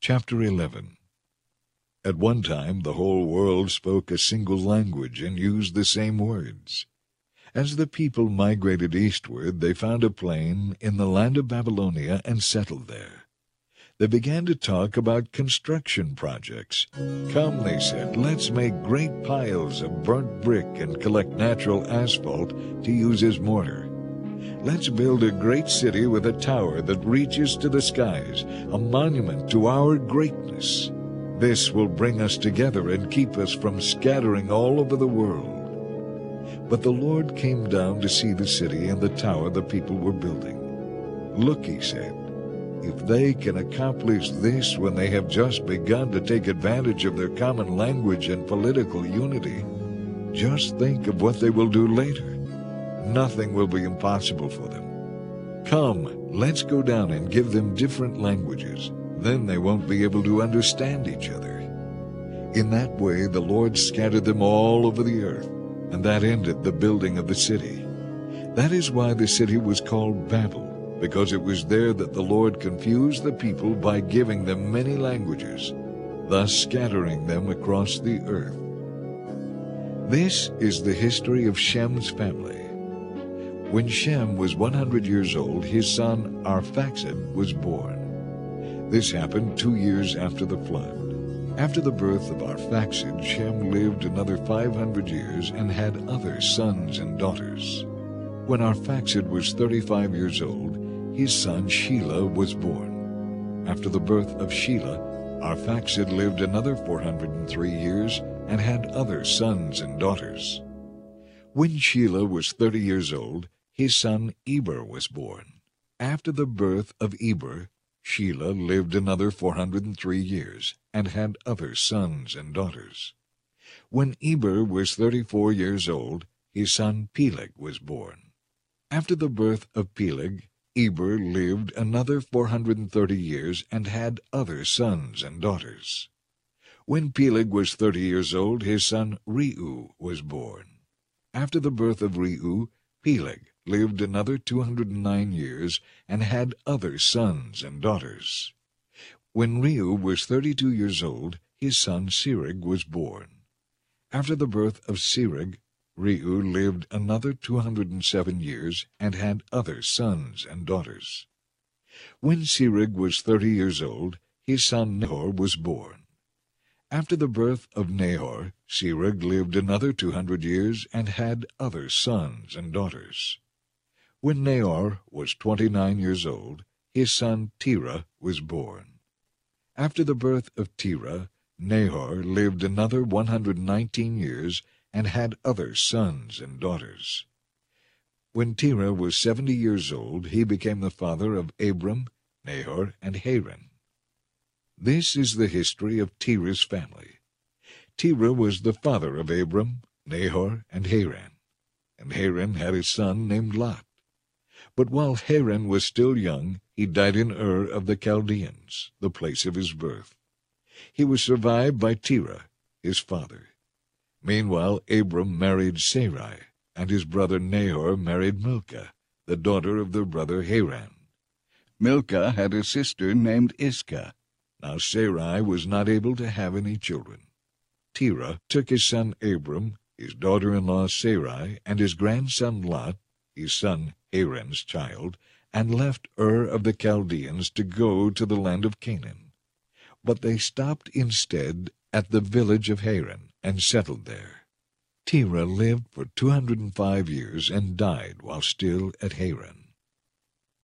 Chapter 11. At one time the whole world spoke a single language and used the same words. As the people migrated eastward, they found a plain in the land of Babylonia and settled there. They began to talk about construction projects. "Come," they said, "let's make great piles of burnt brick and collect natural asphalt to use as mortar. Let's build a great city with a tower that reaches to the skies, a monument to our greatness. This will bring us together and keep us from scattering all over the world." But the Lord came down to see the city and the tower the people were building. "Look," he said, "if they can accomplish this when they have just begun to take advantage of their common language and political unity, just think of what they will do later. Nothing will be impossible for them. Come, let's go down and give them different languages. Then they won't be able to understand each other." In that way the Lord scattered them all over the earth, and that ended the building of the city. That is why the city was called Babel, because it was there that the Lord confused the people by giving them many languages, thus scattering them across the earth. This is the history of Shem's family. When Shem was 100 years old, his son Arphaxad was born. This happened 2 years after the flood. After the birth of Arphaxad, Shem lived another 500 years and had other sons and daughters. When Arphaxad was 35 years old, his son Shelah was born. After the birth of Shelah, Arphaxad lived another 403 years and had other sons and daughters. When Shelah was 30 years old, his son Eber was born. After the birth of Eber, Shelah lived another 403 years and had other sons and daughters. When Eber was 34 years old, his son Peleg was born. After the birth of Peleg, Eber lived another 430 years and had other sons and daughters. When Peleg was 30 years old, his son Reu was born. After the birth of Reu, Peleg lived another 209 years and had other sons and daughters. When Reu was 32 years old, his son Serug was born. After the birth of Serug, Reu lived another 207 years and had other sons and daughters. When Serug was 30 years old, his son Nahor was born. After the birth of Nahor, Serug lived another 200 years and had other sons and daughters. When Nahor was 29 years old, his son Terah was born. After the birth of Terah, Nahor lived another 119 years and had other sons and daughters. When Terah was 70 years old, he became the father of Abram, Nahor, and Haran. This is the history of Terah's family. Terah was the father of Abram, Nahor, and Haran. And Haran had a son named Lot. But while Haran was still young, he died in Ur of the Chaldeans, the place of his birth. He was survived by Terah, his father. Meanwhile Abram married Sarai, and his brother Nahor married Milcah, the daughter of their brother Haran. Milcah had a sister named Iscah. Now Sarai was not able to have any children. Terah took his son Abram, his daughter-in-law Sarai, and his grandson Lot, his son Haran's child, and left Ur of the Chaldeans to go to the land of Canaan. But they stopped instead at the village of Haran and settled there. Terah lived for 205 years and died while still at Haran.